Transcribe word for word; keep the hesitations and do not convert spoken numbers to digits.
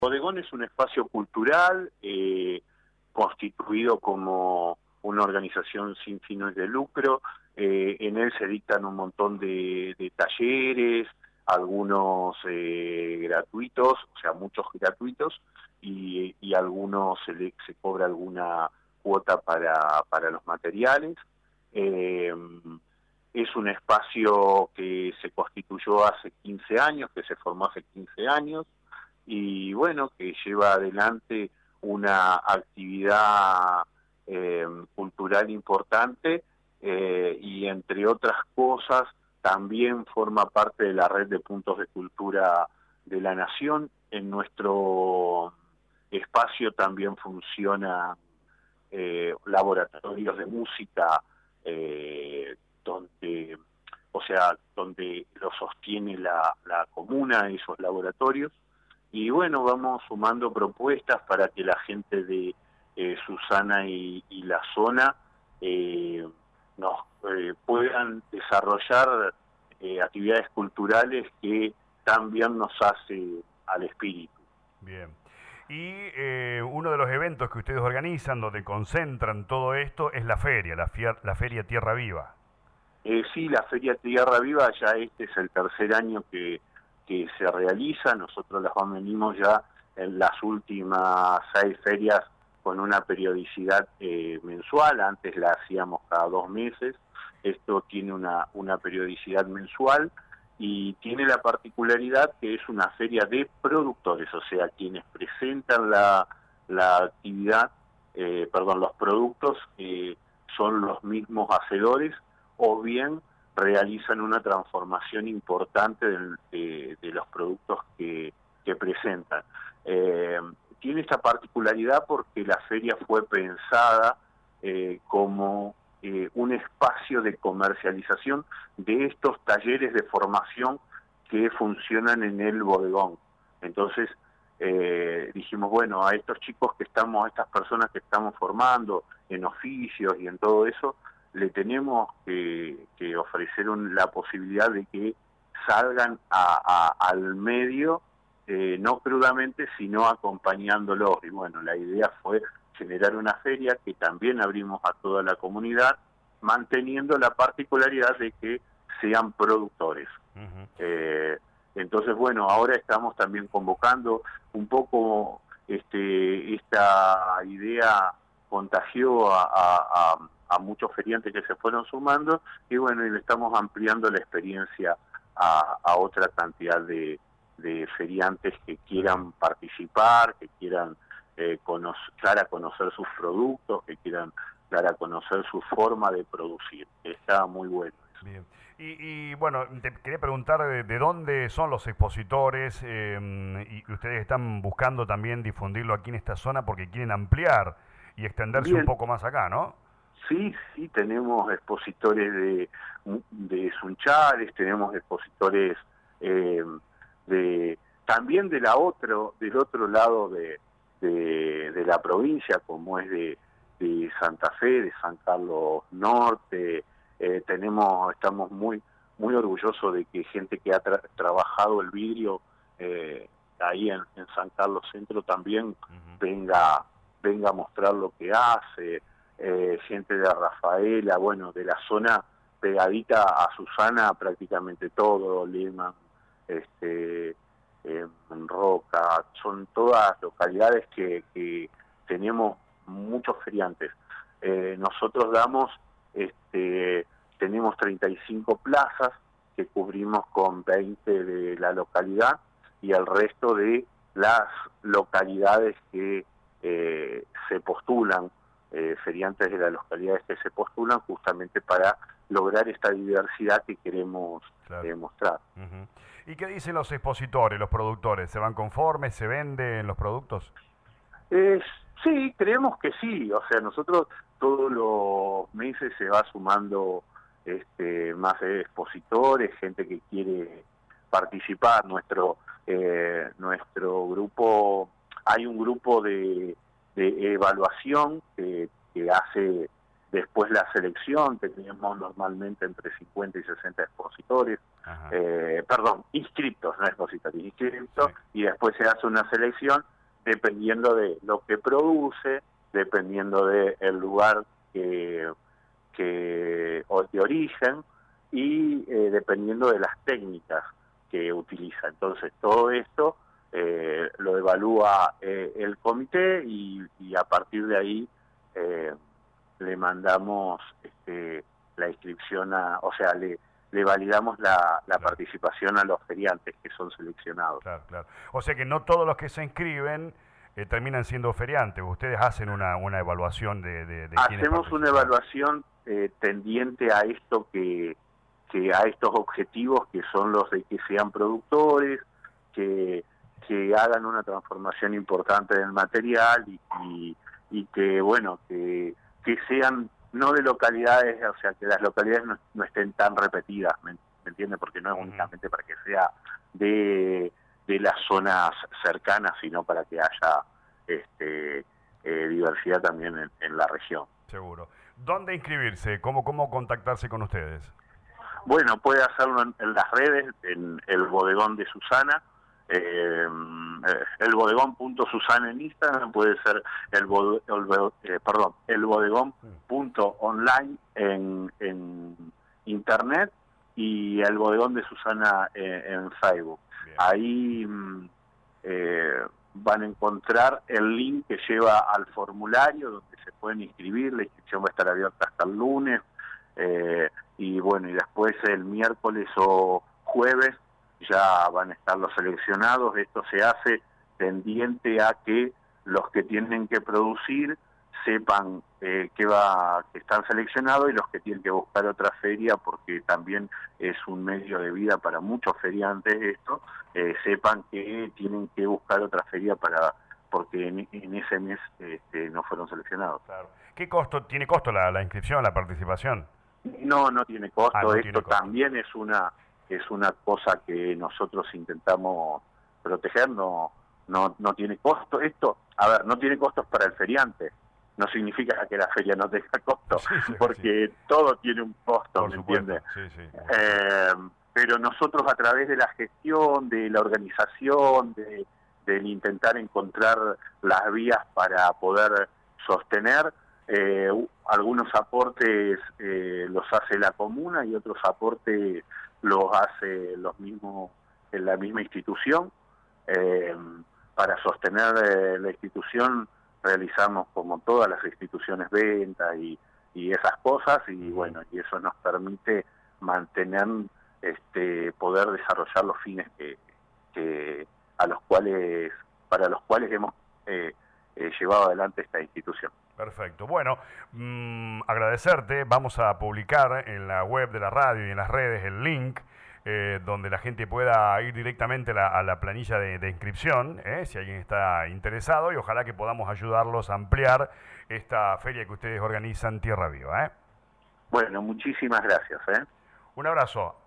Bodegón es un espacio cultural eh, constituido como una organización sin fines de lucro. Eh, en él se dictan un montón de, de talleres, algunos eh, gratuitos, o sea, muchos gratuitos, y, y algunos se, le, se cobra alguna cuota para, para los materiales. Eh, es un espacio que se constituyó hace quince años, que se formó hace quince años, y bueno, que lleva adelante una actividad eh, cultural importante eh, y entre otras cosas también forma parte de la red de puntos de cultura de la nación. En nuestro espacio también funciona eh, laboratorios de música eh, donde, o sea, donde lo sostiene la, la comuna, esos laboratorios. Y bueno, vamos sumando propuestas para que la gente de eh, Susana y, y la zona eh, nos eh, puedan desarrollar eh, actividades culturales que también nos hace al espíritu. Bien. Y eh, uno de los eventos que ustedes organizan, donde concentran todo esto, es la feria, la, fier, la Feria Tierra Viva. Eh, sí, la Feria Tierra Viva, ya este es el tercer año que que se realiza. Nosotros las venimos ya en las últimas seis ferias con una periodicidad eh, mensual. Antes la hacíamos cada dos meses. Esto tiene una, una periodicidad mensual y tiene la particularidad que es una feria de productores, o sea, quienes presentan la, la actividad, eh, perdón, los productos eh, son los mismos hacedores o bien realizan una transformación importante de, de, de los productos que, que presentan. Eh, tiene esta particularidad porque la feria fue pensada eh, como eh, un espacio de comercialización de estos talleres de formación que funcionan en el bodegón. Entonces eh, dijimos, bueno, a estos chicos que estamos, a estas personas que estamos formando en oficios y en todo eso, le tenemos que, que ofrecer un, la posibilidad de que salgan a, a, al medio, eh, no crudamente, sino acompañándolos. Y bueno, la idea fue generar una feria que también abrimos a toda la comunidad, manteniendo la particularidad de que sean productores. Uh-huh. eh, entonces, bueno, ahora estamos también convocando un poco, este, esta idea contagió a, a, a a muchos feriantes que se fueron sumando y bueno, y le estamos ampliando la experiencia a, a otra cantidad de, de feriantes que quieran participar, que quieran eh, conocer, dar a conocer sus productos, que quieran dar a conocer su forma de producir. Está muy bueno eso. Bien. Y, y bueno, te quería preguntar de, de dónde son los expositores eh, y ustedes están buscando también difundirlo aquí en esta zona porque quieren ampliar y extenderse Bien. un poco más acá, ¿no? Sí, sí, tenemos expositores de, de Sunchales, tenemos expositores eh, de también de la otro, del otro lado de, de, de la provincia, como es de, de Santa Fe, de San Carlos Norte. Eh, tenemos, estamos muy muy orgullosos de que gente que ha tra trabajado el vidrio eh, ahí en, en San Carlos Centro también uh-huh. venga venga a mostrar lo que hace. Eh, gente de Rafaela, bueno, de la zona pegadita a Susana, prácticamente todo, Lima, este, eh, Roca, son todas localidades que, que tenemos muchos feriantes. Eh, nosotros damos, este, tenemos treinta y cinco plazas que cubrimos con veinte de la localidad y el resto de las localidades que eh, se postulan. Eh, feriantes de las localidades que se postulan justamente para lograr esta diversidad que queremos claro. eh, mostrar. Uh-huh. ¿Y qué dicen los expositores, los productores? ¿Se van conformes? ¿Se venden los productos? Eh, sí, creemos que sí. O sea, nosotros todos los meses se va sumando este, más expositores, gente que quiere participar. Nuestro, eh, nuestro grupo, hay un grupo de de evaluación que, que hace después la selección. Tenemos normalmente entre cincuenta y sesenta expositores. eh, perdón, inscriptos, no expositores, inscriptos, sí. Y después se hace una selección dependiendo de lo que produce, dependiendo del lugar que, que o de origen y eh, dependiendo de las técnicas que utiliza. Entonces todo esto eh, lo evalúa eh, el comité y, y a partir de ahí eh, le mandamos este, la inscripción, a, o sea, le, le validamos la, la claro. participación a los feriantes que son seleccionados. Claro, claro. O sea que no todos los que se inscriben eh, terminan siendo feriantes. Ustedes hacen una, una evaluación de, de, de quiénes Hacemos una evaluación eh, tendiente a esto que, que a estos objetivos que son los de que sean productores, que, que hagan una transformación importante del material y, y, y que bueno que, que sean no de localidades, o sea que las localidades no, no estén tan repetidas, ¿me, me entiende? Porque no es únicamente para que sea de, de las zonas cercanas, sino para que haya este, eh, diversidad también en, en la región. Seguro. ¿Dónde inscribirse? ¿Cómo, cómo contactarse con ustedes? Bueno, puede hacerlo en, en las redes, en el bodegón de Susana, eh, el bodegón punto susana en Instagram, puede ser el, bode, el eh, perdón, el bodegón punto online en, en internet y el bodegón de Susana en, en Facebook. Bien. Ahí eh, van a encontrar el link que lleva al formulario donde se pueden inscribir. La inscripción va a estar abierta hasta el lunes. Eh, y bueno, y después el miércoles o jueves ya van a estar los seleccionados. Esto se hace tendiente a que los que tienen que producir sepan eh, que va que están seleccionados y los que tienen que buscar otra feria, porque también es un medio de vida para muchos feriantes esto, eh, sepan que tienen que buscar otra feria para porque en, en ese mes este, no fueron seleccionados. Claro. ¿Qué costo tiene costo la, la inscripción, la participación? No, no tiene costo. Ah, no Esto tiene costo. También es una es una cosa que nosotros intentamos proteger. No, no, no tiene costo. Esto, a ver, no tiene costos para el feriante. No significa que la feria no tenga costo, sí, sí, porque sí. Todo tiene un costo, Por ¿me supuesto. entiendes? Sí, sí. Eh, pero nosotros a través de la gestión, de la organización, de del intentar encontrar las vías para poder sostener, eh, algunos aportes eh, los hace la comuna y otros aportes los hace los mismos en la misma institución. Eh, para sostener eh, la institución realizamos, como todas las instituciones, ventas y, y esas cosas, y bueno, y eso nos permite mantener, este, poder desarrollar los fines que, que a los cuales, para los cuales hemos eh, eh, llevado adelante esta institución. Perfecto. Bueno, mmm, agradecerte. Vamos a publicar en la web de la radio y en las redes el link eh, donde la gente pueda ir directamente a la, a la planilla de, de inscripción, eh, si alguien está interesado, y ojalá que podamos ayudarlos a ampliar esta feria que ustedes organizan Tierra Viva. ¿eh? Bueno, muchísimas gracias. ¿eh? Un abrazo.